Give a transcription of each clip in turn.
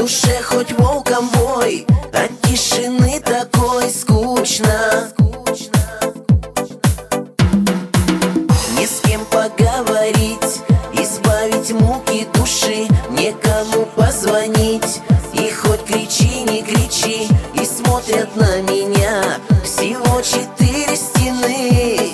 душе хоть волком вой, от тишины такой скучно. Не с кем поговорить, избавить муки души, некому позвонить. И хоть кричи, не кричи, и смотрят на меня всего 4 стены.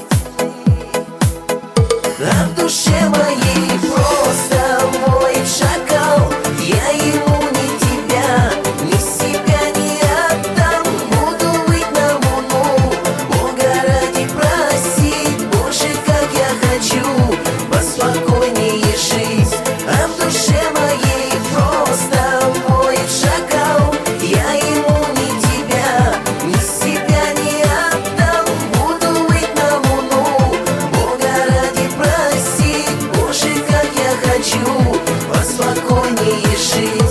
А в душе моей просто воет шакал. Я ему ни тебя, ни себя не отдам. Буду выть на луну, Бога ради просить. Боже, как я хочу поспокойнее жить. А в душе моей просто воет шакал. Я ему ни тебя, ни себя не отдам. Буду выть на луну, Бога ради просить. Боже, как я хочу поспокойнее жить.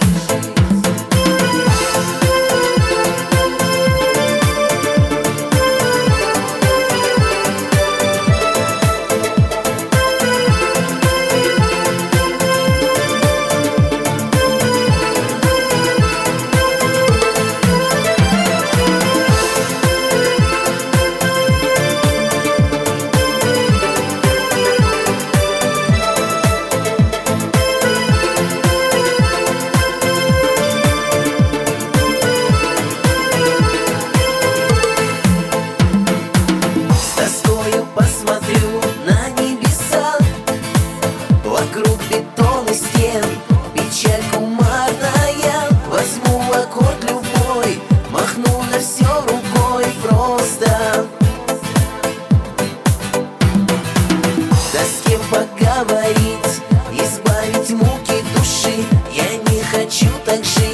Посмотрю на небеса, вокруг бетон и стен, печаль кумарная. Возьму аккорд любой, махну на все рукой просто. Да с кем поговорить, избавить муки души, я не хочу так жить.